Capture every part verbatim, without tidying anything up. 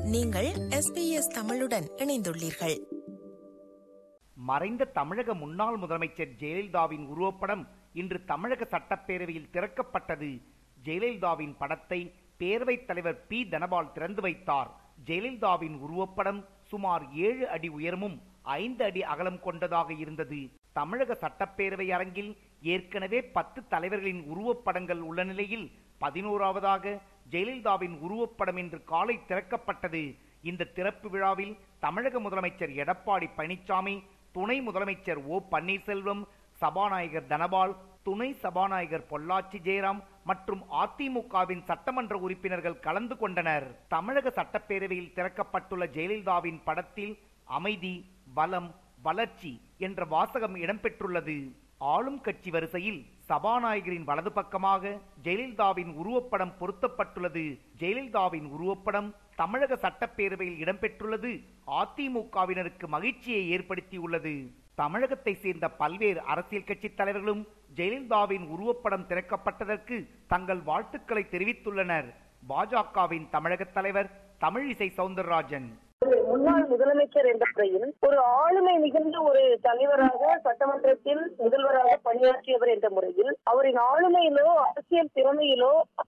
நீங்கள் S B S தமிழுடன் இணைந்துள்ளீர்கள். மறைந்த தமிழக முன்னாள் முதலமைச்சர் ஜெயலலிதாவின் உருவப்படம் இன்று தமிழக சட்டப்பேரவையில் திறக்கப்பட்டது. ஜெயலலிதாவின் படத்தை பேரவைத் தலைவர் பி தனபால் திறந்து வைத்தார். ஜெயலலிதாவின் உருவப்படம் சுமார் ஏழு அடி உயரமும் ஐந்து அடி அகலம் கொண்டதாக இருந்தது. தமிழக சட்டப்பேரவை அரங்கில் ஏற்கனவே பத்து தலைவர்களின் உருவப்படங்கள் உள்ள நிலையில் பதினோராவதாக ஜெயலலிதாவின் உருவப்படம் இன்று காலை திறக்கப்பட்டது. இந்த திறப்பு விழாவில் தமிழக முதலமைச்சர் எடப்பாடி பழனிசாமி, துணை முதலமைச்சர் ஓ பன்னீர்செல்வம், சபாநாயகர் தனபால், துணை சபாநாயகர் பொள்ளாச்சி ஜெயராம் மற்றும் அதிமுகவின் சட்டமன்ற உறுப்பினர்கள் கலந்து கொண்டனர். தமிழக சட்டப்பேரவையில் திறக்கப்பட்டுள்ள ஜெயலலிதாவின் படத்தில் அமைதி, வளம், வளர்ச்சி என்ற வாசகம் இடம்பெற்றுள்ளது. ஆளும் கட்சி வரிசையில் சபாநாயகரின் வலது பக்கமாக ஜெயலலிதாவின் உருவப்படம் பொருத்தப்பட்டுள்ளது. ஜெயலலிதாவின் உருவப்படம் தமிழக சட்டப்பேரவையில் இடம்பெற்றுள்ளது அதிமுகவினருக்கு மகிழ்ச்சியை ஏற்படுத்தியுள்ளது. தமிழகத்தை சேர்ந்த பல்வேறு அரசியல் கட்சி தலைவர்களும் ஜெயலலிதாவின் உருவப்படம் திறக்கப்பட்டதற்கு தங்கள் வாழ்த்துக்களை தெரிவித்துள்ளனர். பாஜகவின் தமிழக தலைவர் தமிழிசை சவுந்தரராஜன், முன்னாள் முதலமைச்சர் என்ற முறையில் ஒரு ஆளுமை மிகுந்த ஒரு தலைவராக சட்டமன்றத்தில் முதல்வராக பணியாற்றியவர் என்ற முறையில் அவரின் ஆளுமையிலோ அரசியல் திறமையிலோ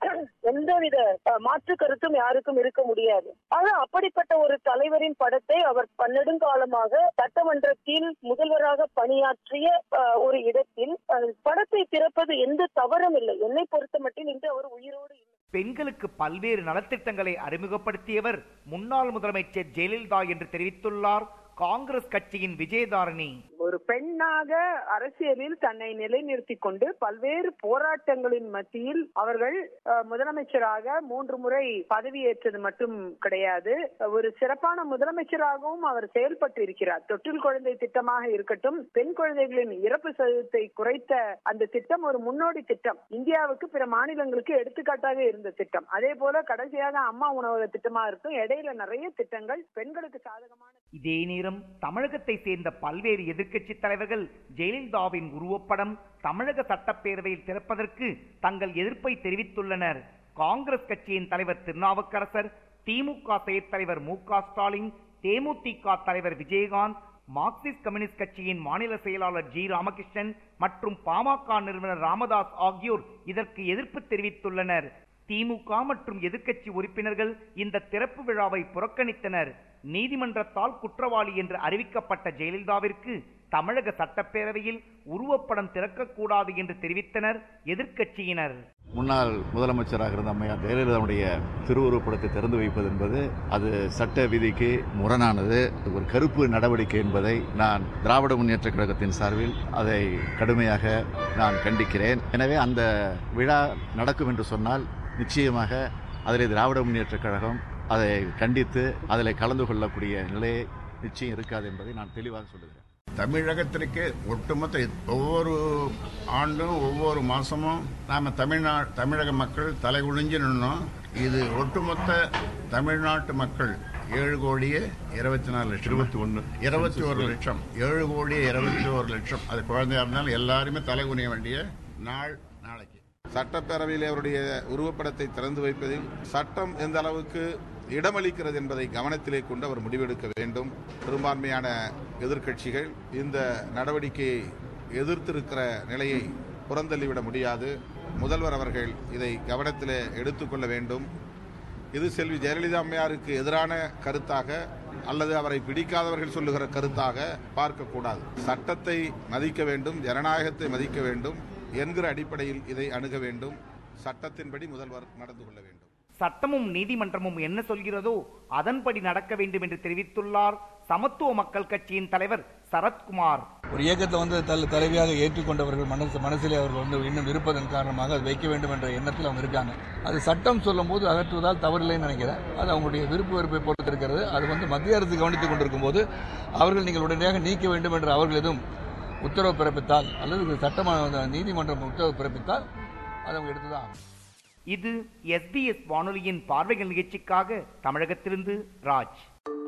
எந்தவித மாற்று கருத்தும் யாருக்கும் இருக்க முடியாது. ஆனா அப்படிப்பட்ட ஒரு தலைவரின் படத்தை அவர் பன்னெடுங்காலமாக சட்டமன்றத்தில் முதல்வராக பணியாற்றிய ஒரு இடத்தில் படத்தை திறப்பது எந்த தவறும் இல்லை. என்னை பொறுத்த மட்டும் இன்று அவர் உயிரோடு இல்லை. பெண்களுக்கு பல்வேறு நலத்திட்டங்களை அறிமுகப்படுத்தியவர் முன்னாள் முதலமைச்சர் ஜெயலலிதா என்று தெரிவித்துள்ளார் காங்கிரஸ் கட்சியின் விஜயதாரணி. ஒரு பெண்ணாக அரசியலில் தன்னை நிலைநிறுத்திக் கொண்டு பல்வேறு போராட்டங்களின் மத்தியில் அவர்கள் முதலமைச்சராக மூன்று முறை பதவியேற்றது மட்டும் கிடையாது, ஒரு சிறப்பான முதலமைச்சராகவும் அவர் செயல்பட்டு இருக்கிறார். தொட்டில் குழந்தை திட்டமாக இருக்கட்டும், பெண் குழந்தைகளின் இறப்பு சதவீதத்தை குறைத்த அந்த திட்டம் ஒரு முன்னோடி திட்டம், இந்தியாவுக்கு பிற மாநிலங்களுக்கு எடுத்துக்காட்டாக இருந்த திட்டம். அதே போல கடைசியாக அம்மா உணவக திட்டமா இருக்கும். இடையில நிறைய திட்டங்கள் பெண்களுக்கு சாதகமான. இதே நேரம் தமிழகத்தை சேர்ந்த பல்வேறு எதிர்க்கட்சி தலைவர்கள் ஜெயலலிதாவின் உருவப்படம் தமிழக சட்டப்பேரவையில் திறப்பதற்கு தங்கள் எதிர்ப்பை தெரிவித்துள்ளனர். காங்கிரஸ் கட்சியின் தலைவர் திருநாவுக்கரசர், திமுக செயற் தலைவர் மு க ஸ்டாலின், தேமுதிக தலைவர் விஜயகாந்த், மார்க்சிஸ்ட் கம்யூனிஸ்ட் கட்சியின் மாநில செயலாளர் ஜி ராமகிருஷ்ணன் மற்றும் பாமக நிறுவனர் ராமதாஸ் ஆகியோர் இதற்கு எதிர்ப்பு தெரிவித்துள்ளனர். திமுக மற்றும் எதிர்க்கட்சி உறுப்பினர்கள் இந்த திறப்பு விழாவை புறக்கணித்தனர். நீதிமன்றத்தால் குற்றவாளி என்று அறிவிக்கப்பட்ட ஜெயலலிதாவிற்கு தமிழக சட்டப்பேரவையில் உருவப்படம் திறக்கக்கூடாது என்று தெரிவித்தனர் எதிர்க்கட்சியினர். முன்னாள் முதலமைச்சராக இருந்த அம்மையார் ஜெயலலிதாவுடைய திருவுருவப்படத்தை திறந்து வைப்பது என்பது அது சட்ட விதிக்கு முரணானது, ஒரு கருப்பு நடவடிக்கை என்பதை நான் திராவிட முன்னேற்ற கழகத்தின் சார்பில் அதை கடுமையாக நான் கண்டிக்கிறேன். எனவே அந்த விழா நடக்கும் என்று சொன்னால் நிச்சயமாக அதில் திராவிட முன்னேற்ற கழகம் அதை கண்டித்து அதில் கலந்து கொள்ளக்கூடிய நிலையை நிச்சயம் இருக்காது என்பதை நான் தெளிவாக சொல்லுகிறேன். தமிழகத்திற்கு ஒட்டுமொத்த ஒவ்வொரு ஆண்டும் ஒவ்வொரு மாதமும் நாம் தமிழ்நா தமிழக மக்கள் தலை குனிஞ்சு நின்னோம். இது ஒட்டுமொத்த தமிழ்நாட்டு மக்கள் ஏழு கோடியே இருபத்தி நாலு லட்சம் இருபத்தி ஒன்று இருபத்தி ஒரு லட்சம் ஏழு கோடியே இருபத்தி ஒரு லட்சம் அது குழந்தையா இருந்தாலும் எல்லாருமே தலை குனிய வேண்டிய நாள் நாளைக்கு. சட்டப்பேரவையில் அவருடைய உருவப்படத்தை திறந்து வைப்பதில் சட்டம் எந்த அளவுக்கு இடமளிக்கிறது என்பதை கவனத்திலே கொண்டு அவர் முடிவெடுக்க வேண்டும். பெரும்பான்மையான எதிர்க்கட்சிகள் இந்த நடவடிக்கையை எதிர்த்திருக்கிற நிலையை புறந்தள்ளிவிட முடியாது. முதல்வர் அவர்கள் இதை கவனத்திலே எடுத்துக்கொள்ள வேண்டும். இது செல்வி ஜெயலலிதா அம்மையாருக்கு எதிரான கருத்தாக அல்லது அவரை பிடிக்காதவர்கள் சொல்லுகிற கருத்தாக பார்க்கக்கூடாது. சட்டத்தை மதிக்க வேண்டும், ஜனநாயகத்தை மதிக்க வேண்டும் என்கிற அடிப்படையில் இதை அணுக வேண்டும். சட்டத்தின்படி முதல்வர் நடந்து கொள்ள வேண்டும். சட்டமும் நீதிமன்றமும் என்ன சொல்கிறதோ அதன்படி நடக்க வேண்டும் என்று தெரிவித்துள்ளார் சமத்துவ மக்கள் கட்சியின் தலைவர் சரத்குமார். ஒரு இயக்கத்தை வந்து தலைவியாக ஏற்றுக்கொண்டவர்கள் மனசு மனசிலே அவர்கள் வந்து இன்னும் இருப்பதன் காரணமாக அது வைக்க வேண்டும் என்ற எண்ணத்தில் அவங்க இருக்காங்க. அது சட்டம் சொல்லும் போது அகற்றுவதால் தவறில்லைன்னு நினைக்கிறேன். அது அவங்களுடைய விருப்ப வெறுப்பை பொறுத்து இருக்கிறது. அது வந்து மத்திய அரசு கவனித்துக் கொண்டிருக்கும் போது அவர்கள் நீங்கள் உடனடியாக நீக்க வேண்டும் என்று அவர்கள் எதுவும் உத்தரவு பிறப்பித்தால் அல்லது சட்டமான நீதிமன்றம் உத்தரவு பிறப்பித்தால் அதை அவங்க எடுத்துதான். இது எஸ் பி எஸ் வானொலியின் பார்வைகள் நிகழ்ச்சிக்காக தமிழகத்திலிருந்து ராஜ்.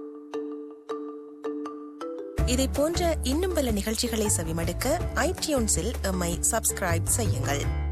இதை போன்ற இன்னும் பல நிகழ்ச்சிகளை செவிமடுக்க ஐடியூன்ஸில் எம்மை சப்ஸ்கிரைப் செய்யுங்கள்.